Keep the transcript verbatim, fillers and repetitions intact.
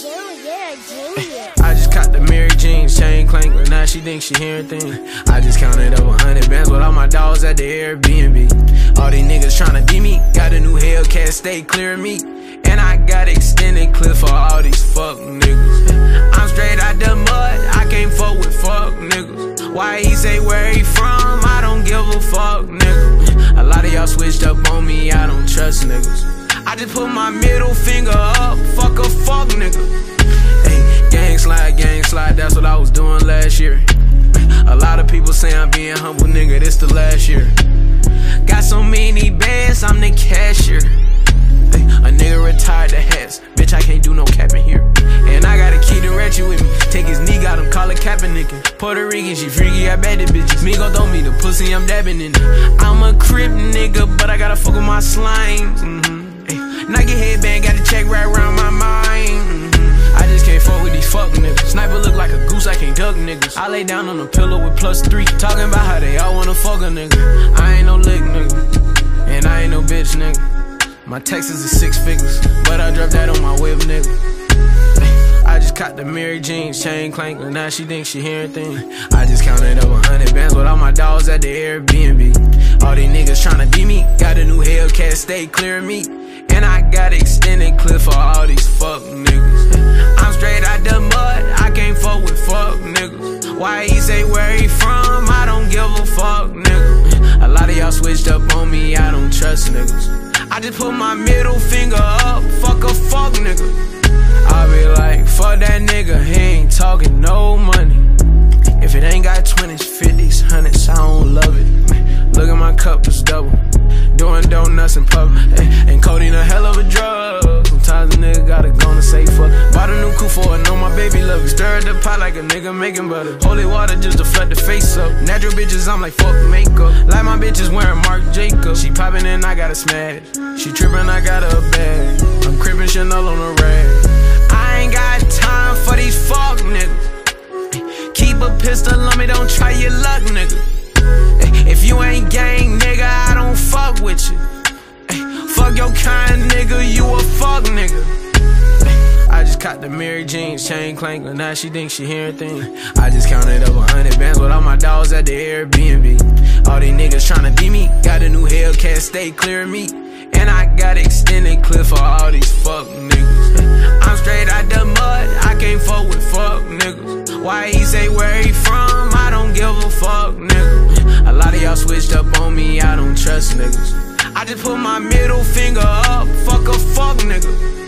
Junior, Junior. I just caught the Mary Jeans, chain clank, but now she thinks she hearing things. I just counted up a hundred bands with all my dogs at the Airbnb. All these niggas tryna beat me, got a new Hellcat, stay clear of me. And I got extended clip for all these fuck niggas. I'm straight out the mud, I can't fuck with fuck niggas. Why he say where he from, I don't give a fuck nigga. A lot of y'all switched up on me, I don't trust niggas. I just put my middle finger up, fuck a fuck nigga. Hey, gang slide, gang slide, that's what I was doing last year. A lot of people say I'm being humble, nigga, this the last year. Got so many bands, I'm the cashier. Hey, a nigga retired the hats, bitch, I can't do no capping here. And I got a key to Ratchet with me, take his knee, got him, call it capping nigga. Puerto Rican, she freaky, I bet it bitches. Me gon' throw me the pussy, I'm dabbing in it. I'm a crip nigga, but I gotta fuck with my slime. Mm-hmm. Nike headband, got a check right around my mind. Mm-hmm. I just can't fuck with these fuck niggas. Sniper look like a goose, I can't duck niggas. I lay down on a pillow with plus three, talking about how they all wanna fuck a nigga. I ain't no lick nigga, and I ain't no bitch nigga. My Texas is six figures, but I dropped that on my whip nigga. I just caught the Mary Jeans, chain clank, and now she thinks she hearing things. I just counted up a hundred bands with all my dogs at the Airbnb. All these niggas tryna beat me, got a new Hellcat, stay clear of me. And I got extended clip for all these fuck niggas. I'm straight out the mud, I can't fuck with fuck niggas. Why he say where he from, I don't give a fuck nigga. A lot of y'all switched up on me, I don't trust niggas. I just put my middle finger up, fuck a fuck nigga. I be like, fuck that nigga, he ain't talking no money. If it ain't got twenties, fifties, hundreds, I don't love it. Look at my cup, it's double. Doing donuts in public, and codeine a hell of a drug. Sometimes a nigga gotta go and say fuck. Bought a new coupe for it, know my baby love it. Stir the pot like a nigga making butter. Holy water just to flood the face up. Natural bitches, I'm like fuck makeup. Like my bitches wearing Marc Jacobs. She poppin' and I gotta smash. She trippin', I got her a bag. I'm crippin' Chanel on a rag. I ain't got time for these fuck niggas. Keep a pistol on me, don't try your luck, nigga. If you ain't gang, nigga, I don't fuck with you. Fuck your kind, nigga, you a fuck nigga. I just caught the Mary Jeans, chain clank, and now she thinks she hearing things. I just counted up a hundred bands with all my dogs at the Airbnb. All these niggas tryna beat me, got a new Hellcat, stay clear of me. And I got extended clip for all these fuck niggas. I'm straight out the mud, I can't fuck with fuck niggas. Why he say where he from, I don't give a fuck nigga. A lot of y'all switched up on me, I don't trust niggas. I just put my middle finger up, fuck a fuck nigga.